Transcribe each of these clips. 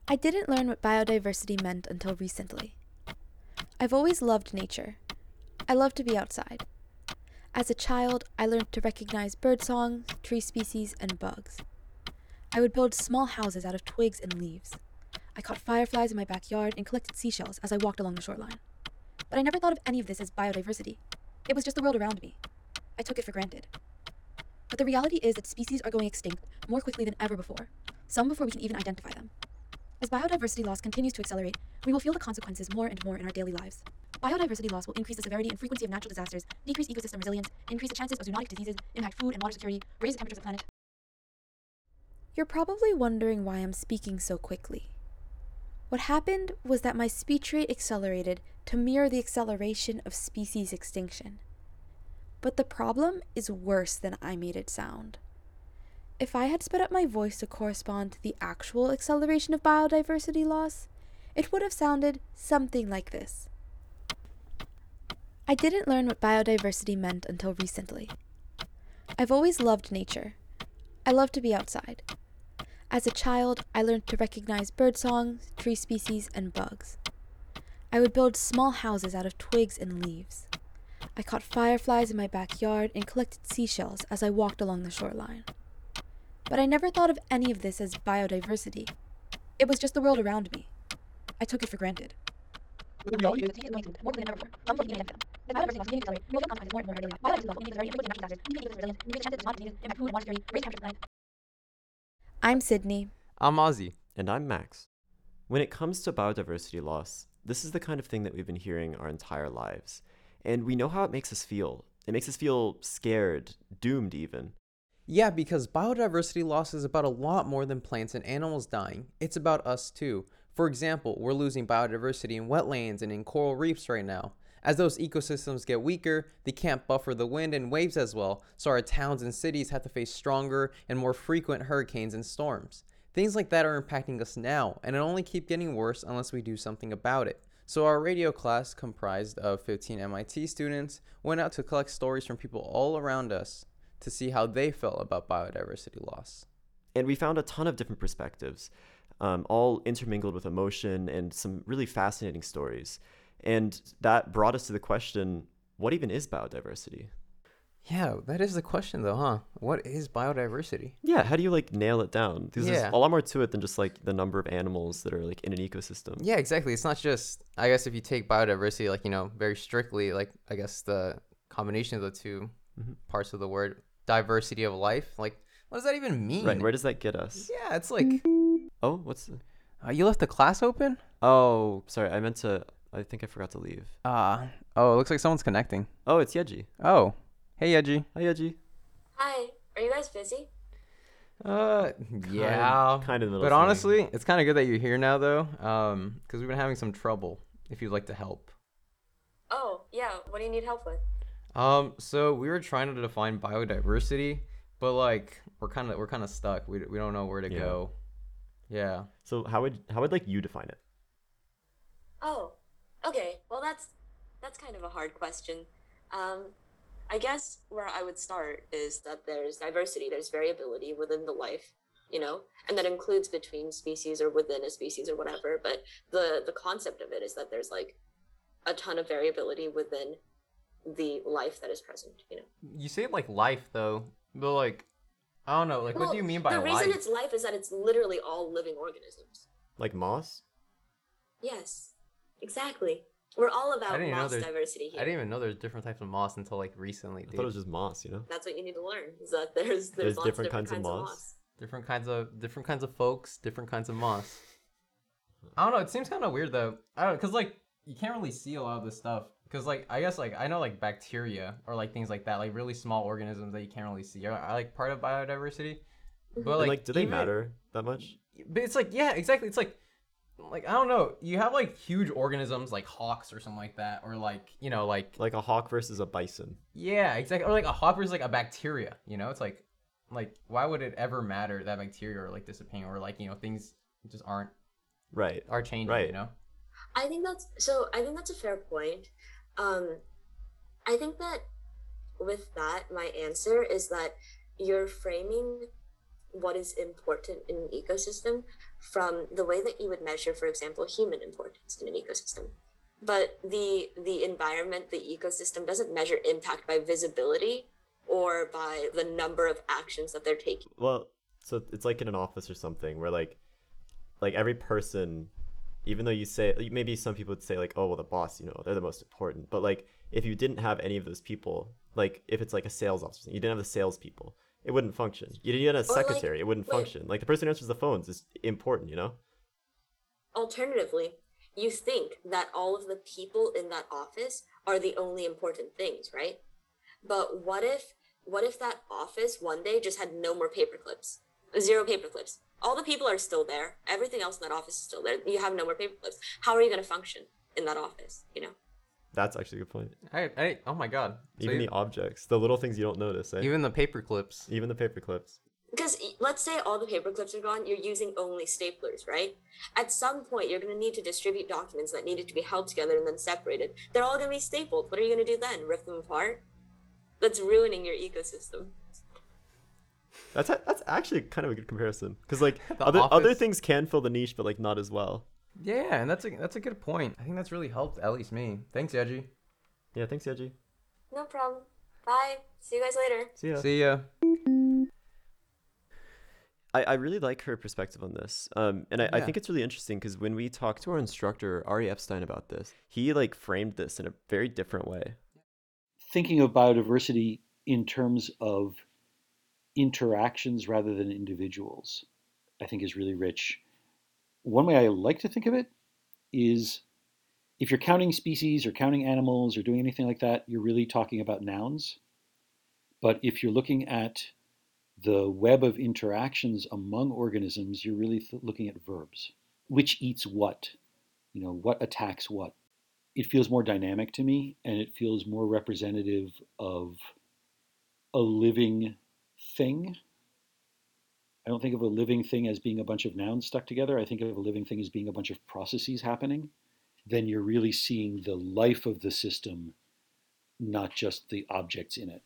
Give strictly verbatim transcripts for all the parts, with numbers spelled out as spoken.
I didn't learn what biodiversity meant until recently. I've always loved nature. I love to be outside. As a child, I learned to recognize birdsong, tree species, and bugs. I would build small houses out of twigs and leaves. I caught fireflies in my backyard and collected seashells as I walked along the shoreline. But I never thought of any of this as biodiversity. It was just the world around me. I took it for granted. But the reality is that species are going extinct more quickly than ever before, some before we can even identify them. As biodiversity loss continues to accelerate, we will feel the consequences more and more in our daily lives. Biodiversity loss will increase the severity and frequency of natural disasters, decrease ecosystem resilience, increase the chances of zoonotic diseases, impact food and water security, raise the temperature of the planet. You're probably wondering why I'm speaking so quickly. What happened was that my speech rate accelerated to mirror the acceleration of species extinction. But the problem is worse than I made it sound. If I had sped up my voice to correspond to the actual acceleration of biodiversity loss, it would have sounded something like this. I didn't learn what biodiversity meant until recently. I've always loved nature. I love to be outside. As a child, I learned to recognize birdsong, tree species, and bugs. I would build small houses out of twigs and leaves. I caught fireflies in my backyard and collected seashells as I walked along the shoreline. But I never thought of any of this as biodiversity. It was just the world around me. I took it for granted. But the reality is that species are going extinct more quickly than ever before, some before we can even identify them. As biodiversity loss continues to accelerate, we will feel consequences more and more in our daily lives. Biodiversity loss will increase the severity and frequency of natural disasters, decrease ecosystem resilience, increase the chances of zoonotic diseases, impact food and water security, raise the temperature of the planet. I'm Sydney. I'm Ozzy. And I'm Max. When it comes to biodiversity loss, this is the kind of thing that we've been hearing our entire lives. And we know how it makes us feel. It makes us feel scared, doomed even. Yeah, because biodiversity loss is about a lot more than plants and animals dying. It's about us too. For example, we're losing biodiversity in wetlands and in coral reefs right now. As those ecosystems get weaker, they can't buffer the wind and waves as well, so our towns and cities have to face stronger and more frequent hurricanes and storms. Things like that are impacting us now, and it'll only keep getting worse unless we do something about it. So our radio class, comprised of fifteen M I T students, went out to collect stories from people all around us to see how they felt about biodiversity loss. And we found a ton of different perspectives, um, all intermingled with emotion and some really fascinating stories. And that brought us to the question, what even is biodiversity? Yeah, that is the question though, huh? What is biodiversity? Yeah, how do you like nail it down? Because Yeah. there's a lot more to it than just like the number of animals that are like in an ecosystem. Yeah, exactly. It's not just, I guess if you take biodiversity, like, you know, very strictly, like, I guess the combination of the two Mm-hmm. parts of the word, diversity of life, like, what does that even mean? Right, where does that get us? Yeah, it's like, Oh, what's the... uh, you left the class open? Oh, sorry, I meant to... I think I forgot to leave. Uh, oh, it looks like someone's connecting. Oh, it's Yeji. Oh, hey, Yeji. Hi, Yeji. Hi, are you guys busy? Uh, yeah. kind of the middle But thing. honestly, it's kind of good that you're here now, though, um, because we've been having some trouble, if you'd like to help. Oh, yeah, what do you need help with? Um, so we were trying to define biodiversity, but like we're kind of we're kind of stuck. We we don't know where to Yeah. go. Yeah. So how would how would like you define it? Oh, okay, well that's that's kind of a hard question. Um, I guess where I would start is that there's diversity, there's variability within the life, you know, and that includes between species or within a species or whatever, but the the concept of it is that there's like a ton of variability within the life that is present, you know. You say like life though, but like I don't know. Like, what Well, do you mean by the reason life? it's life is that it's literally all living organisms. Like moss? Yes, exactly. We're all I about didn't even know moss there's- diversity here. I didn't even know there's different types of moss until like recently, I dude. thought it was just moss, you know? That's what you need to learn. Is that there's there's, There's lots different of different kinds of kinds, of moss? moss. Different kinds of different kinds of folks, different kinds of moss. I don't know. It seems kind of weird though. I don't, cause like you can't really see a lot of this stuff. Cause like I guess like I know like bacteria or like things like that, like really small organisms that you can't really see are, are like part of biodiversity. But And, like, like, do they even- matter that much? But it's like yeah, exactly. It's like like I don't know. You have like huge organisms like hawks or something like that, or like you know like Like a hawk versus a bison. yeah, exactly. Or like a hawk versus like a bacteria. You know, it's like like why would it ever matter that bacteria are like disappearing or like you know things just aren't Right. are changing. Right. You know. I think that's so. I think that's a fair point. Um, I think that with that, my answer is that you're framing what is important in an ecosystem from the way that you would measure, for example, human importance in an ecosystem. But the the environment, the ecosystem doesn't measure impact by visibility or by the number of actions that they're taking. Well, so it's like in an office or something where like like every person, even though you say, maybe some people would say like, oh well, the boss, you know, they're the most important, but like if you didn't have any of those people, like if it's like a sales officer, you didn't have the salespeople, it wouldn't function. You didn't have a Or, like, secretary, it wouldn't wait. function. Like the person who answers the phones is important, you know. Alternatively, you think that all of the people in that office are the only important things, right? But what if what if that office one day just had no more paper clips? Zero paper clips. All the people are still there. Everything else in that office is still there. You have no more paper clips. How are you going to function in that office, you know? That's actually a good point. I, I, oh my god. So Even you- the objects, the little things you don't notice, eh? even the paper clips. Even the paper clips. Because let's say all the paper clips are gone, you're using only staplers, right? At some point, you're going to need to distribute documents that needed to be held together and then separated. They're all going to be stapled. What are you going to do then? Rip them apart? That's ruining your ecosystem. That's a- that's actually kind of a good comparison because like The other other Office- things can fill the niche, but like not as well. Yeah, and that's a that's a good point. I think that's really helped at least me. Thanks, Yeji. Yeah, thanks, Yeji. No problem. Bye. See you guys later. See ya. See ya. I, I really like her perspective on this. Um, and I, I Yeah. think it's really interesting because when we talked to our instructor, Ari Epstein, about this, he like framed this in a very different way. Thinking of biodiversity in terms of interactions rather than individuals, I think is really rich. One way I like to think of it is if you're counting species or counting animals or doing anything like that, you're really talking about nouns. But if you're looking at the web of interactions among organisms, you're really th- looking at verbs. Which eats what? You know, what attacks what? It feels more dynamic to me, and it feels more representative of a living thing. I don't think of a living thing as being a bunch of nouns stuck together. I think of a living thing as being a bunch of processes happening. Then you're really seeing the life of the system, not just the objects in it.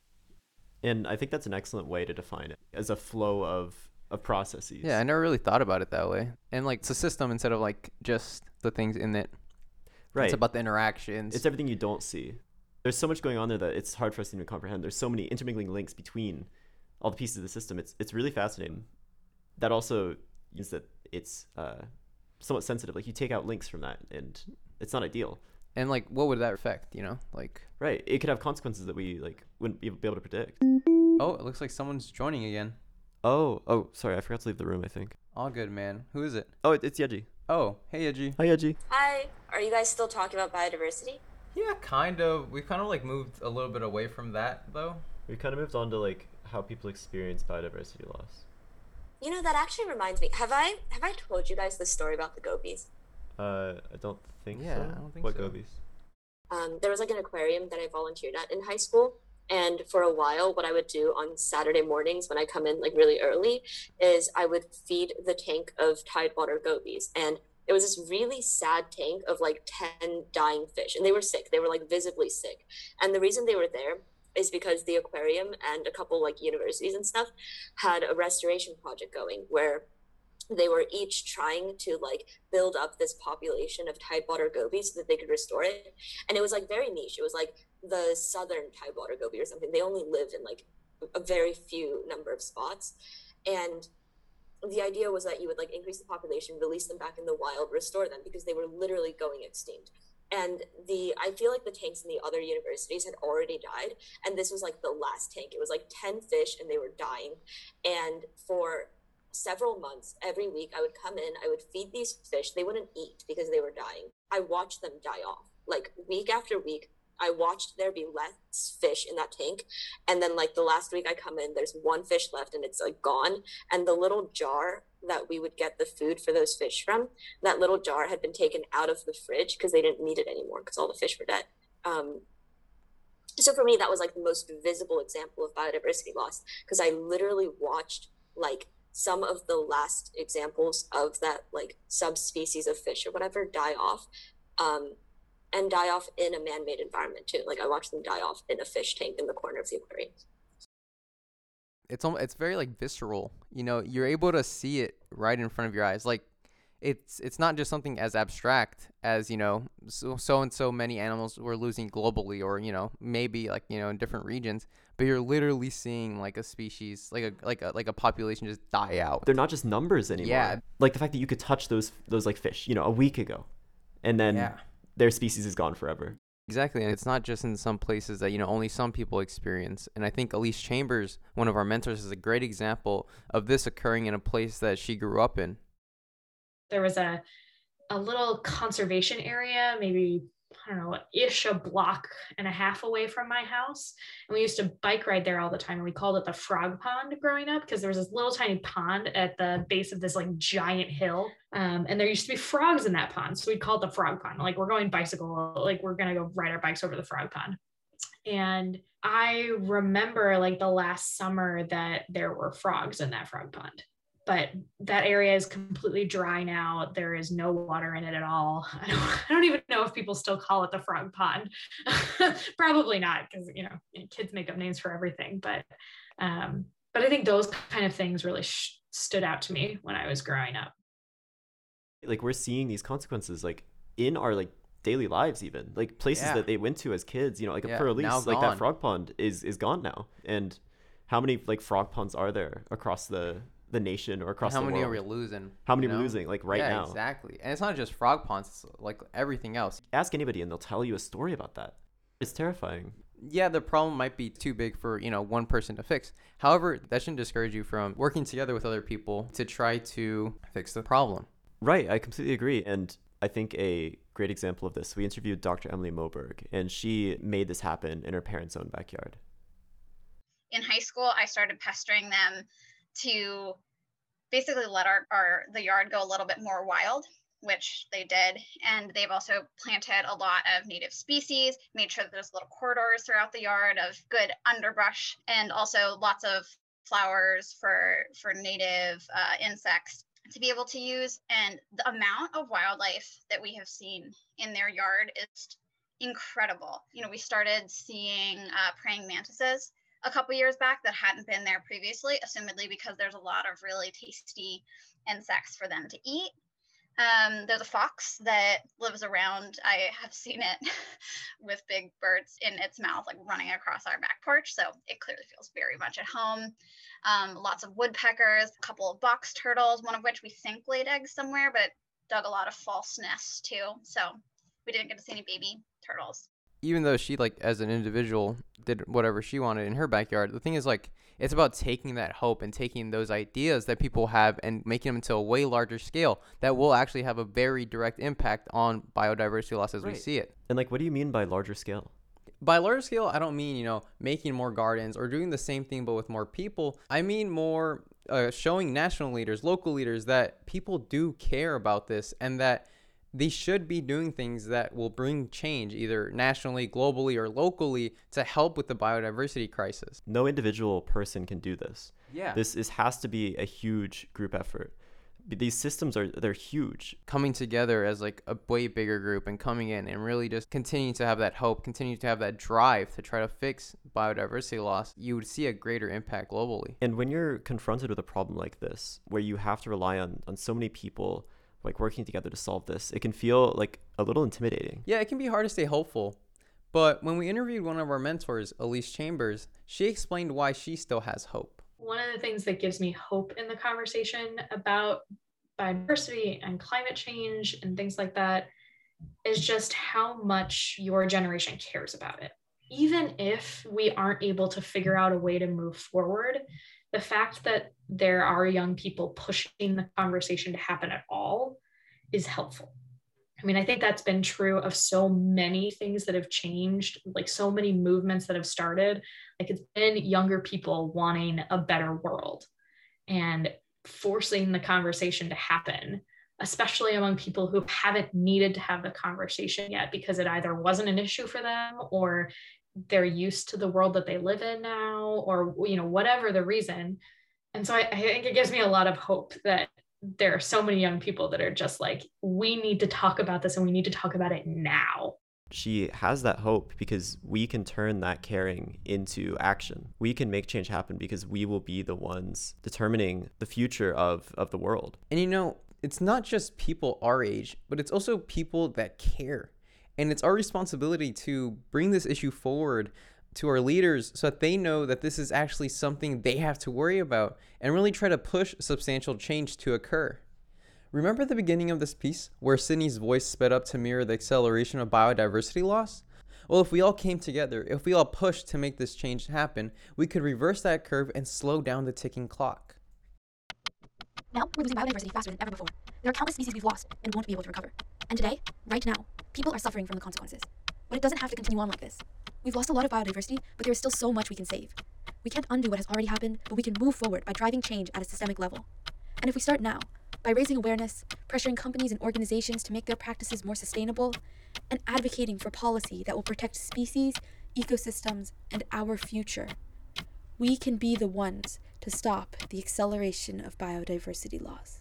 And I think that's an excellent way to define it as a flow of, of processes. Yeah, I never really thought about it that way. And like it's a system instead of like just the things in it. Right. It's about the interactions. It's everything you don't see. There's so much going on there that it's hard for us to even comprehend. There's so many intermingling links between all the pieces of the system. It's it's really fascinating. That also means that it's uh, somewhat sensitive. Like you take out links from that, and it's not ideal. And like, what would that affect? You know, like, Right. It could have consequences that we like wouldn't be able to predict. oh, it looks like someone's joining again. Oh, oh, sorry. I forgot to leave the room, I think. All good, man. Who is it? Oh, it, it's Yeji. Oh, hey, Yeji. Hi, Yeji. Hi. Are you guys still talking about biodiversity? Yeah, kind of. We've kind of like moved a little bit away from that though. We kind of moved on to like how people experience biodiversity loss. You know, that actually reminds me. Have I have I told you guys the story about the gobies? Uh, I don't think Yeah, so. I don't think what so. gobies? Um, there was like an aquarium that I volunteered at in high school. And for a while, what I would do on Saturday mornings when I come in like really early is I would feed the tank of tidewater gobies. And it was this really sad tank of like ten dying fish. And they were sick. They were like visibly sick. And the reason they were there is because the aquarium and a couple like universities and stuff had a restoration project going where they were each trying to like build up this population of tidewater gobies so that they could restore it. And it was like very niche. It was like the southern tidewater goby or something. They only lived in like a very few number of spots. And the idea was that you would like increase the population, release them back in the wild, restore them because they were literally going extinct. And the I feel like the tanks in the other universities had already died, and this was like the last tank. It was like ten fish and they were dying. And for several months, every week I would come in, I would feed these fish. They wouldn't eat because they were dying. I watched them die off. Like week after week, I watched there be less fish in that tank. And then like the last week I come in, there's one fish left and it's like gone. And the little jar that we would get the food for those fish from, that little jar had been taken out of the fridge because they didn't need it anymore because all the fish were dead. Um, so for me, that was like the most visible example of biodiversity loss because I literally watched like some of the last examples of that like subspecies of fish or whatever die off, um, and die off in a man-made environment too. Like I watched them die off in a fish tank in the corner of the aquarium. it's almost, it's very like visceral. You know, you're able to see it right in front of your eyes. Like it's it's not just something as abstract as, you know, so, so and so many animals we're losing globally, or, you know, maybe like, you know, in different regions, but you're literally seeing like a species, like a like a like a population just die out. They're not just numbers anymore. Yeah. Like the fact that you could touch those those like fish, you know, a week ago, and then Yeah. their species is gone forever. Exactly, and it's not just in some places that, you know, only some people experience. And I think Elise Chambers, one of our mentors, is a great example of this occurring in a place that she grew up in. There was a a little conservation area, maybe, I don't know, ish a block and a half away from my house. And we used to bike ride there all the time. And we called it the Frog Pond growing up, because there was this little tiny pond at the base of this like giant hill. Um, and there used to be frogs in that pond. So we called it the Frog Pond. Like, we're going bicycle, like we're going to go ride our bikes over the Frog Pond. And I remember like the last summer that there were frogs in that frog pond. But that area is completely dry now. There is no water in it at all. I don't, I don't even know if people still call it the Frog Pond. Probably not, because, you know, kids make up names for everything. But um, but I think those kind of things really sh- stood out to me when I was growing up. Like, we're seeing these consequences like in our like daily lives, even like places Yeah. that they went to as kids. You know, like Yeah, for Elise, now like gone. that frog pond is is gone now. And how many like frog ponds are there across the the nation or across How the many world? are we losing? How many you are we know? losing like right yeah, now? Exactly. And it's not just frog ponds, it's like everything else. Ask anybody and they'll tell you a story about that. It's terrifying. Yeah, the problem might be too big for, you know, one person to fix. However, that shouldn't discourage you from working together with other people to try to fix the problem. Right, I completely agree. And I think a great example of this, we interviewed Doctor Emily Moberg, and she made this happen in her parents' own backyard. In high school, I started pestering them to basically let our, our the yard go a little bit more wild, which they did. And they've also planted a lot of native species, made sure that there's little corridors throughout the yard of good underbrush, and also lots of flowers for, for native uh, insects to be able to use. And the amount of wildlife that we have seen in their yard is incredible. You know, we started seeing uh, praying mantises a couple years back that hadn't been there previously, assumedly because there's a lot of really tasty insects for them to eat. Um, there's a fox that lives around. I have seen it with big birds in its mouth, like running across our back porch. So it clearly feels very much at home. Um, lots of woodpeckers, a couple of box turtles, one of which we think laid eggs somewhere, but dug a lot of false nests too. So we didn't get to see any baby turtles. Even though she, like, as an individual did whatever she wanted in her backyard, the thing is, like, it's about taking that hope and taking those ideas that people have and making them into a way larger scale that will actually have a very direct impact on biodiversity loss as we Right. see it. And like, what do you mean by larger scale? By larger scale, I don't mean, you know, making more gardens or doing the same thing but with more people. I mean more uh, showing national leaders, local leaders, that people do care about this and that they should be doing things that will bring change either nationally, globally, or locally to help with the biodiversity crisis. No individual person can do this. Yeah. This is has to be a huge group effort. B- These systems are they're huge. Coming together as like a way bigger group and coming in and really just continuing to have that hope, continue to have that drive to try to fix biodiversity loss, you would see a greater impact globally. And when you're confronted with a problem like this, where you have to rely on on so many people like working together to solve this, it can feel like a little intimidating. Yeah, it can be hard to stay hopeful. But when we interviewed one of our mentors, Elise Chambers, she explained why she still has hope. One of the things that gives me hope in the conversation about biodiversity and climate change and things like that is just how much your generation cares about it. Even if we aren't able to figure out a way to move forward, the fact that there are young people pushing the conversation to happen at all is helpful. I mean, I think that's been true of so many things that have changed, like so many movements that have started. Like, it's been younger people wanting a better world and forcing the conversation to happen, especially among people who haven't needed to have the conversation yet because it either wasn't an issue for them or they're used to the world that they live in now, or, you know, whatever the reason. And so I, I think it gives me a lot of hope that there are so many young people that are just like, we need to talk about this and we need to talk about it now. she has that hope because we can turn that caring into action. We can make change happen because we will be the ones determining the future of, of the world. And you know, it's not just people our age, but it's also people that care. And it's our responsibility to bring this issue forward to our leaders so that they know that this is actually something they have to worry about and really try to push substantial change to occur. Remember the beginning of this piece where Sydney's voice sped up to mirror the acceleration of biodiversity loss? Well, if we all came together, if we all pushed to make this change happen, we could reverse that curve and slow down the ticking clock. Now, we're losing biodiversity faster than ever before. There are countless species we've lost and won't be able to recover. And today, right now, people are suffering from the consequences. But it doesn't have to continue on like this. We've lost a lot of biodiversity, but there is still so much we can save. We can't undo what has already happened, but we can move forward by driving change at a systemic level. And if we start now, by raising awareness, pressuring companies and organizations to make their practices more sustainable, and advocating for policy that will protect species, ecosystems, and our future, we can be the ones to stop the acceleration of biodiversity loss.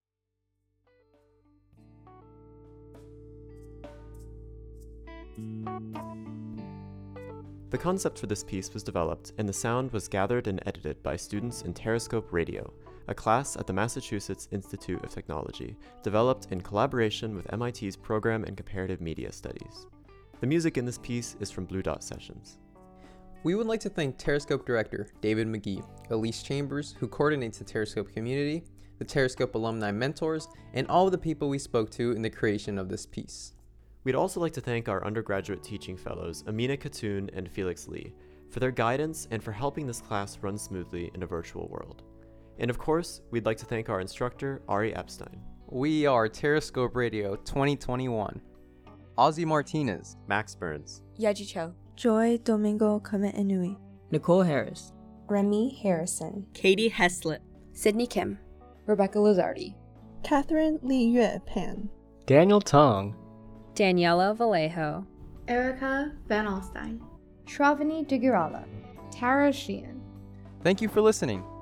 The concept for this piece was developed, and the sound was gathered and edited by students in Terrascope Radio, a class at the Massachusetts Institute of Technology, developed in collaboration with M I T's Program in Comparative Media Studies. The music in this piece is from Blue Dot Sessions. We would like to thank Terrascope Director David McGee, Elise Chambers, who coordinates the Terrascope community, the Terrascope alumni mentors, and all of the people we spoke to in the creation of this piece. We'd also like to thank our undergraduate teaching fellows, Amina Khatun and Felix Lee, for their guidance and for helping this class run smoothly in a virtual world. And of course, we'd like to thank our instructor, Ari Epstein. We are Terrascope Radio twenty twenty-one. Ozzy Martinez, Max Burns, Yaji Cho, Joy Domingo Kame-Inui, Nicole Harris, Remy Harrison, Katie Heslett, Sydney Kim, Rebecca Lizardi, Catherine Li Yue Pan, Daniel Tong, Daniela Vallejo, Erica Van Alstyne, Shravani Digirala, Tara Sheehan. Thank you for listening.